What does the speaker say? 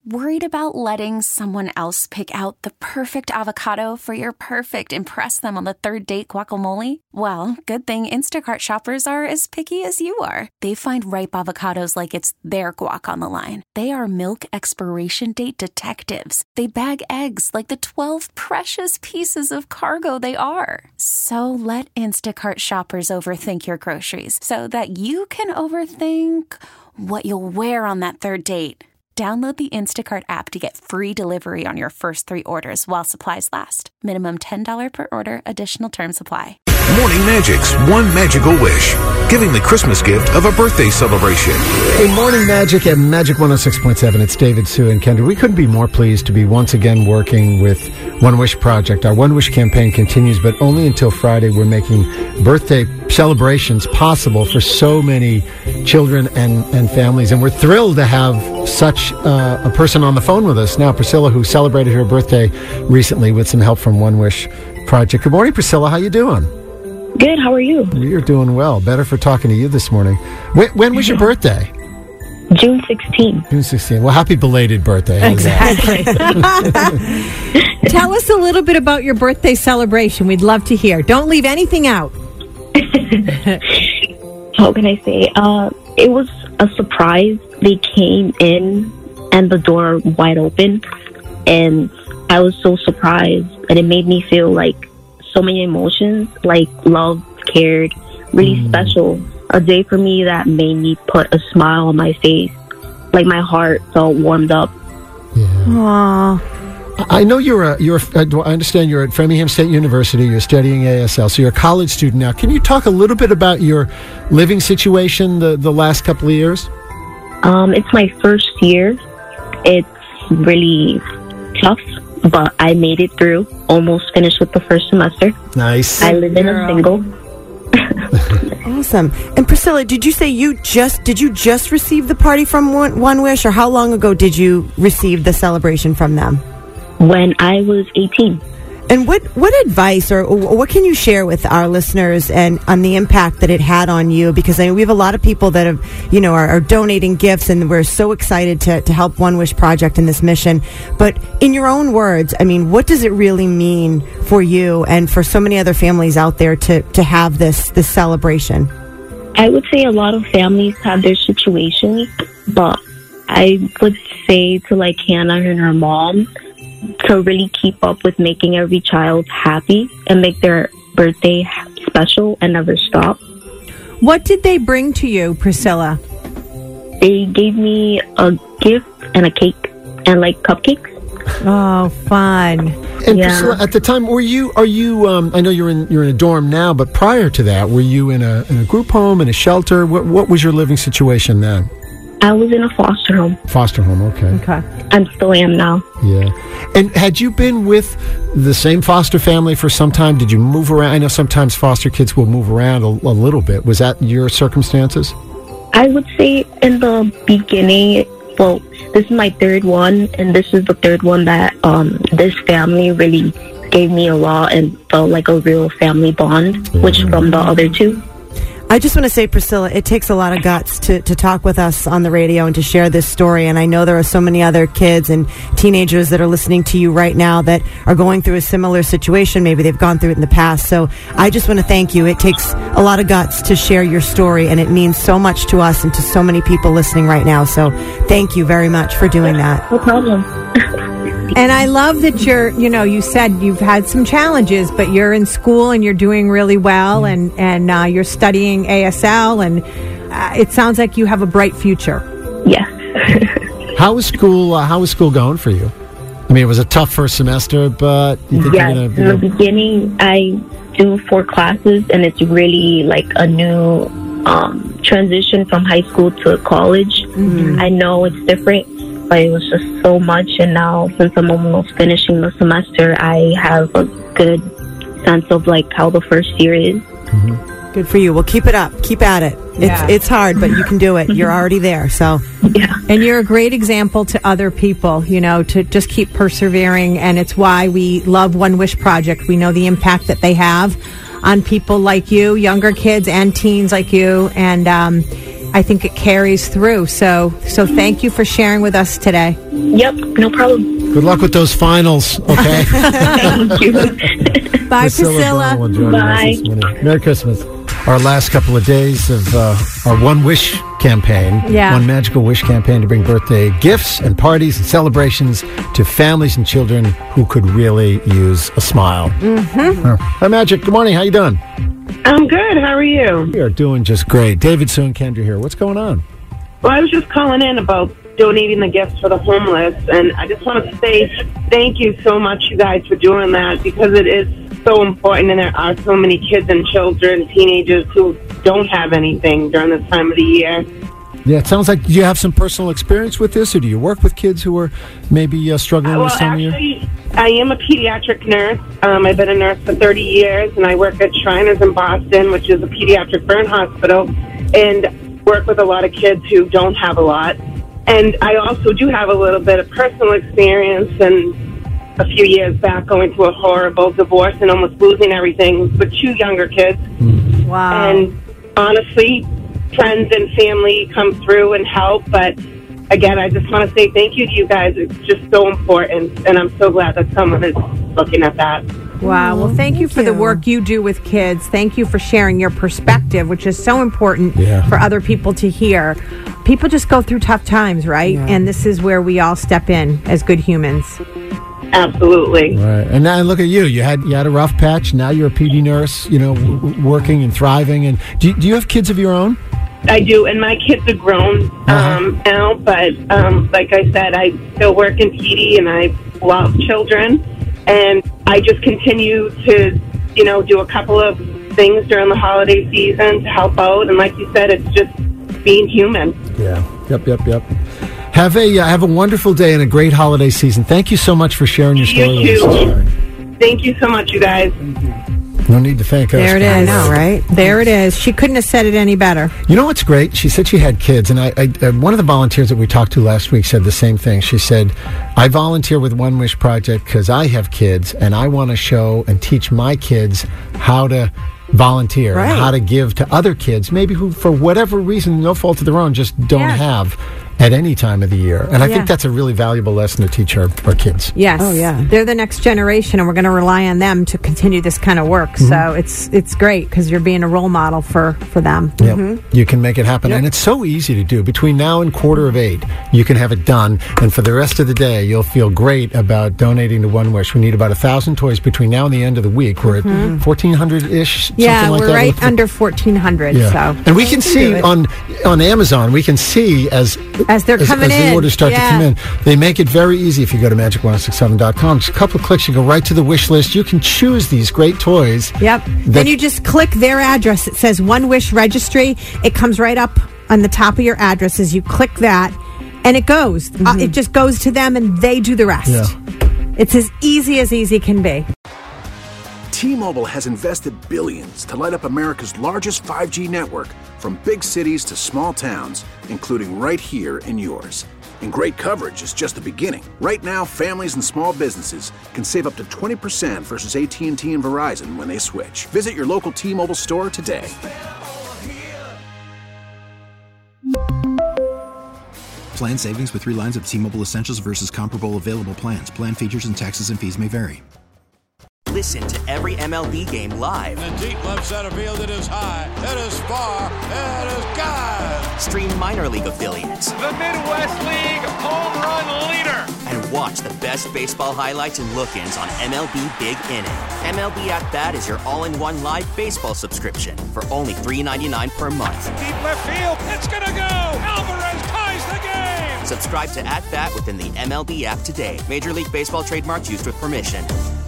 Worried about letting someone else pick out the perfect avocado for your perfect impress them on the third date guacamole? Well, good thing Instacart shoppers are as picky as you are. They find ripe avocados like it's their guac on the line. They are milk expiration date detectives. They bag eggs like the 12 precious pieces of cargo they are. So let Instacart shoppers overthink your groceries so that you can overthink what you'll wear on that third date. Download the Instacart app to get free delivery on your first 3 orders while supplies last. Minimum $10 per order. Additional terms apply. Morning Magic's One Magical Wish, giving the Christmas gift of a birthday celebration. Hey, Morning Magic at Magic 106.7. It's David, Sue, and Kendra. We couldn't be more pleased to be once again working with One Wish Project. Our One Wish campaign continues, but only until Friday. We're making birthday celebrations possible for so many children and families. And we're thrilled to have such a person on the phone with us now, Priscilla, who celebrated her birthday recently with some help from One Wish Project. Good morning, Priscilla. How you doing? Good. How are you? You're doing well. Better for talking to you this morning. When was your birthday? June 16th. June 16th. Well, happy belated birthday. Exactly. Tell us a little bit about your birthday celebration. We'd love to hear. Don't leave anything out. How can I say? It was a surprise. They came in and the door wide open, and I was so surprised, and it made me feel like so many emotions, like love, cared, really special. A day for me that made me put a smile on my face, like my heart felt warmed up. Yeah. Aww. I know I understand you're at Framingham State University. You're studying ASL, so you're a college student now. Can you talk a little bit about your living situation the last couple of years? It's my first year. It's really tough, but I made it through. Almost finished with the first semester. Nice. I live in a single. Awesome. And Priscilla, did you say you just receive the party from One Wish, or how long ago did you receive the celebration from them? When I was 18. And what advice or what can you share with our listeners and on the impact that it had on you? Because I know we have a lot of people that have, are donating gifts, and we're so excited to help One Wish Project in this mission. But in your own words, I mean, what does it really mean for you and for so many other families out there to have this celebration? I would say a lot of families have their situations, but I would say to like Hannah and her mom to really keep up with making every child happy and make their birthday special and never stop. What did they bring to you, Priscilla? They gave me a gift and a cake and like cupcakes. Oh, fun. And Priscilla, at the time, are you? I know you're in a dorm now, but prior to that, were you in a group home, in a shelter? What was your living situation then? I was in a foster home. Foster home, okay. I still am now. Yeah. And had you been with the same foster family for some time? Did you move around? I know sometimes foster kids will move around a little bit. Was that your circumstances? I would say in the beginning, well, this is my third one, and this is the third one that this family really gave me a lot and felt like a real family bond, which from the other two. I just want to say, Priscilla, it takes a lot of guts to talk with us on the radio and to share this story. And I know there are so many other kids and teenagers that are listening to you right now that are going through a similar situation. Maybe they've gone through it in the past. So I just want to thank you. It takes a lot of guts to share your story, and it means so much to us and to so many people listening right now. So thank you very much for doing that. No problem. And I love that you said you've had some challenges, but you're in school and you're doing really well, and you're studying ASL, and it sounds like you have a bright future. Yes. How was school going for you? I mean, it was a tough first semester, but you think in the beginning, I do 4 classes, and it's really like a new transition from high school to college. Mm-hmm. I know it's different, but it was just so much, and now since I'm almost finishing the semester, I have a good sense of like how the first year is. Mm-hmm. Good for you. Well, keep it up. Keep at it. It's hard, but you can do it. You're already there. So, yeah. And you're a great example to other people, to just keep persevering. And it's why we love One Wish Project. We know the impact that they have on people like you, younger kids and teens like you. And I think it carries through. So thank you for sharing with us today. Yep, no problem. Good luck with those finals, okay? Thank you. Bye, Priscilla. Brunel joining us Bye. this morning. Merry Christmas. Our last couple of days of our One Wish campaign, One Magical Wish campaign to bring birthday gifts and parties and celebrations to families and children who could really use a smile. Mm-hmm. Hi, Magic. Good morning. How you doing? I'm good. How are you? We are doing just great. David, Sue, and Kendra here. What's going on? Well, I was just calling in about donating the gifts for the homeless, and I just want to say thank you so much, you guys, for doing that, because it is so important, and there are so many kids and children, teenagers who don't have anything during this time of the year. Yeah, it sounds like you have some personal experience with this, or do you work with kids who are maybe struggling this time of year? Actually, I am a pediatric nurse. I've been a nurse for 30 years, and I work at Shriners in Boston, which is a pediatric burn hospital, and work with a lot of kids who don't have a lot. And I also do have a little bit of personal experience, and a few years back going through a horrible divorce and almost losing everything with 2 younger kids. Wow. And honestly, friends and family come through and help, but again, I just want to say thank you to you guys. It's just so important, and I'm so glad that someone is looking at that. Wow. Well, thank you for the work you do with kids. Thank you for sharing your perspective, which is so important for other people to hear. People just go through tough times, right? Yeah. And this is where we all step in as good humans. Absolutely. Right. And now look at you. You had a rough patch. Now you're a PD nurse, working and thriving. And do you have kids of your own? I do, and my kids are grown now, but like I said, I still work in PD, and I love children, and I just continue to, do a couple of things during the holiday season to help out, and like you said, it's just being human. Yeah. Yep. Have a wonderful day and a great holiday season. Thank you so much for sharing your story with us. Thank you so much, you guys. No need to thank us. There it is. I know, right? There it is. She couldn't have said it any better. You know what's great? She said she had kids, and I one of the volunteers that we talked to last week said the same thing. She said, I volunteer with One Wish Project because I have kids, and I want to show and teach my kids how to volunteer and how to give to other kids, maybe who, for whatever reason, no fault of their own, just don't have at any time of the year. And I think that's a really valuable lesson to teach our kids. Yes. Oh, yeah. They're the next generation, and we're going to rely on them to continue this kind of work. Mm-hmm. So it's great because you're being a role model for them. Yep. Mm-hmm. You can make it happen. Yep. And it's so easy to do. Between now and 7:45, you can have it done. And for the rest of the day, you'll feel great about donating to One Wish. We need about 1,000 toys between now and the end of the week. We're at 1,400-ish, something like that. Yeah, we're right under 1,400. Yeah. So. And we can see on Amazon, we can see as they're coming in. As the orders start to come in. They make it very easy if you go to magic1067.com. Just a couple of clicks, you go right to the wish list. You can choose these great toys. Yep. Then you just click their address. It says One Wish Registry. It comes right up on the top of your address as you click that, and it goes. It just goes to them, and they do the rest. Yeah. It's as easy can be. T-Mobile has invested billions to light up America's largest 5G network, from big cities to small towns, including right here in yours. And great coverage is just the beginning. Right now, families and small businesses can save up to 20% versus AT&T and Verizon when they switch. Visit your local T-Mobile store today. Plan savings with 3 lines of T-Mobile Essentials versus comparable available plans. Plan features and taxes and fees may vary. Listen to every MLB game live. In the deep left center field, it is high, it is far, it is gone. Stream minor league affiliates. The Midwest League home run leader. And watch the best baseball highlights and look-ins on MLB Big Inning. MLB At Bat is your all-in-one live baseball subscription for only $3.99 per month. Deep left field, it's gonna go. Alvarez ties the game. Subscribe to At Bat within the MLB app today. Major League Baseball trademarks used with permission.